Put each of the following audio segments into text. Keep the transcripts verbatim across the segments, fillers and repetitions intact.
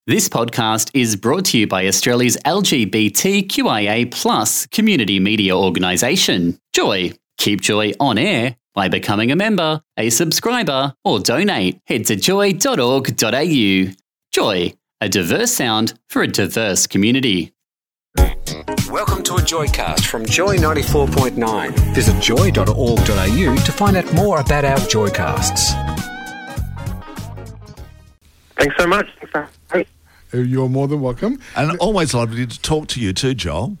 This podcast is brought to you by Australia's L G B T Q I A plus community media organisation, Joy. Keep Joy on air by becoming a member, a subscriber, or donate. Head to joy dot org dot a u. Joy, a diverse sound for a diverse community. Welcome to a Joycast from Joy ninety-four point nine. Visit joy dot org dot a u to find out more about our Joycasts. Thanks so much. Thanks for having me. You're more than welcome. And always lovely to talk to you too, Joel.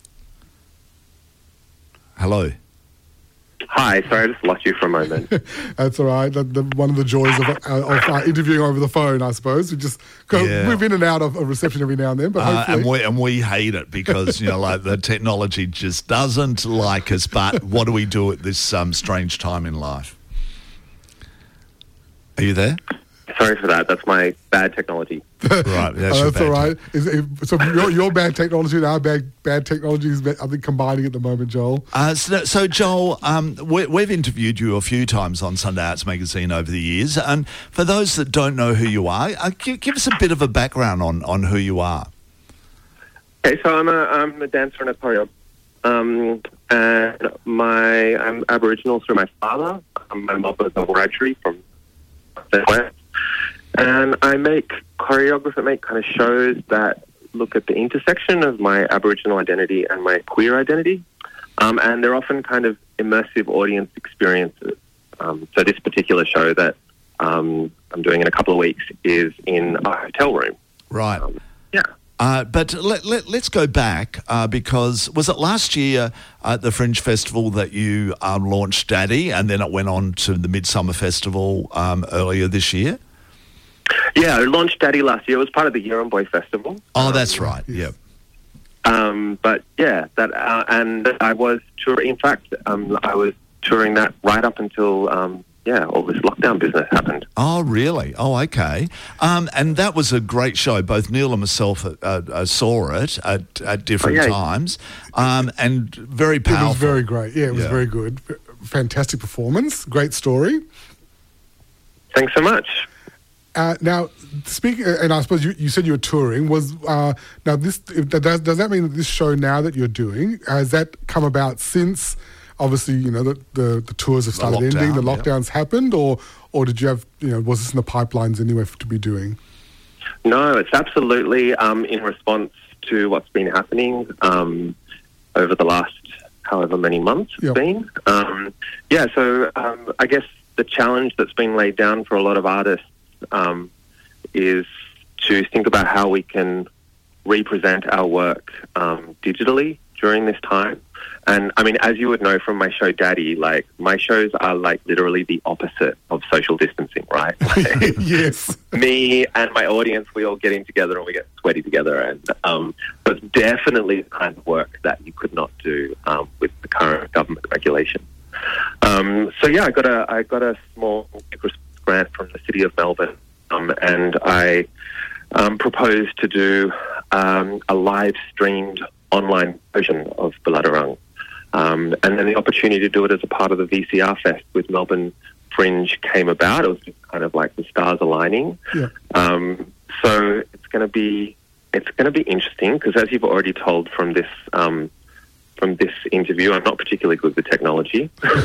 Hello. Hi, sorry, I just lost you for a moment. That's all right. The, the, one of the joys of, uh, of uh, interviewing over the phone, I suppose. We just go Yeah. move in and out of a reception every now and then, but Uh, hopefully... and we and we hate it because, you know, like the technology just doesn't like us. But what do we do at this um, strange time in life? Are you there? Sorry for that. That's my bad technology. Right, that's, Oh, your that's bad all right. Is, if, so your, your bad technology and our bad, bad technology is, I think, combining at the moment, Joel. Uh, so, so, Joel, um, we, we've interviewed you a few times on Sunday Arts Magazine over the years. And for those that don't know who you are, uh, give, give us a bit of a background on, on who you are. Okay, so I'm a, I'm a dancer and a choreographer. Um, and my, I'm Aboriginal through my father. Um, my mother's a Wiradjuri from the West. And I make choreography, make kind of shows that look at the intersection of my Aboriginal identity and my queer identity. Um, and they're often kind of immersive audience experiences. Um, so this particular show that um, I'm doing in a couple of weeks is in a hotel room. Right. Um, yeah. Uh, but let, let, let's go back uh, because was it last year at the Fringe Festival that you um, launched Daddy and then it went on to the Midsummer Festival um, earlier this year? Yeah, I launched Daddy last year. It was part of the Year on Boy Festival. Oh, that's right. Yeah. Um, but yeah, that uh, and I was touring. In fact, um, I was touring that right up until um, yeah, all this lockdown business happened. Oh, really? Oh, okay. Um, and that was a great show. Both Neil and myself uh, uh, saw it at, at different Oh, yeah. times, um, and very powerful. It was very great. Yeah, it was Yeah. very good. Fantastic performance. Great story. Thanks so much. Uh, now, speaking, and I suppose you, you said you were touring. Was uh, now this does does that mean that this show now that you're doing has that come about since obviously you know the the, the tours have started lockdown, ending, the yeah. lockdowns happened, or or did you have you know was this in the pipelines anyway for, to be doing? No, it's absolutely um, in response to what's been happening um, over the last however many months it's Yep. been. Um, yeah, so um, I guess the challenge that's been laid down for a lot of artists um, is to think about how we can represent our work um, digitally during this time. And I mean, as you would know from my show Daddy, like my shows are like literally the opposite of social distancing, right? Like, Yes. me and my audience, we all get in together and we get sweaty together. And um, so it's definitely the kind of work that you could not do um, with the current government regulation. Um, so yeah, I got a I got a small grant from the City of Melbourne, um, and I um, proposed to do um, a live streamed online version of Buladurung. Um, and then the opportunity to do it as a part of the V C R Fest with Melbourne Fringe came about. It was just kind of like the stars aligning. Yeah. Um, so it's going to be it's going to be interesting because, as you've already told from this um, from this interview, I'm not particularly good with technology.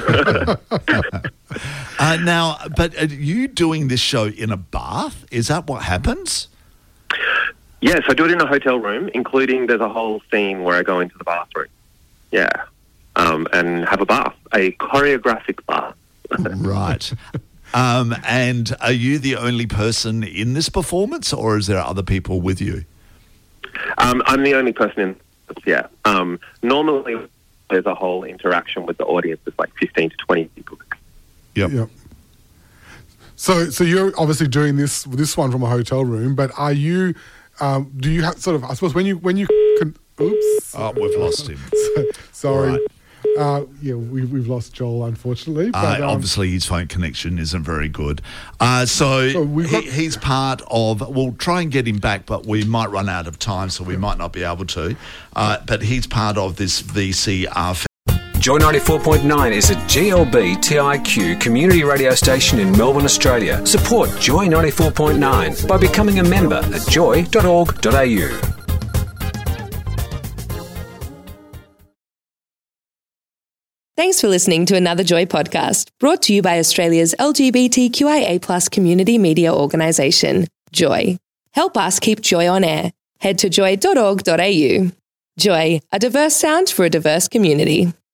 Uh, now, but are you doing this show in a bath? Is that what happens? Yes, I do it in a hotel room, including there's a whole scene where I go into the bathroom. Yeah. Um, and have a bath, a choreographic bath. Right. Um, and are you the only person in this performance, or is there other people with you? Um, I'm the only person in, yeah. Um, normally, there's a whole interaction with the audience. There's like fifteen to twenty people. Yep. Yep. So, so you're obviously doing this this one from a hotel room, but are you? Um, do you have sort of? I suppose when you when you can. Oops. Oh, we've lost him. Sorry. Right. Uh, yeah, we, we've lost Joel, unfortunately. Uh, But, um, obviously, his phone connection isn't very good. Uh, so So we've got- he, he's part of, we'll try and get him back, but we might run out of time, so we might not be able to. Uh, but he's part of this V C R Joy ninety-four point nine is a G L B T I Q community radio station in Melbourne, Australia. Support Joy ninety-four point nine by becoming a member at joy dot org dot a u. Thanks for listening to another Joy podcast, brought to you by Australia's L G B T Q I A plus community media organisation, Joy. Help us keep Joy on air. Head to joy dot org dot a u. Joy, a diverse sound for a diverse community.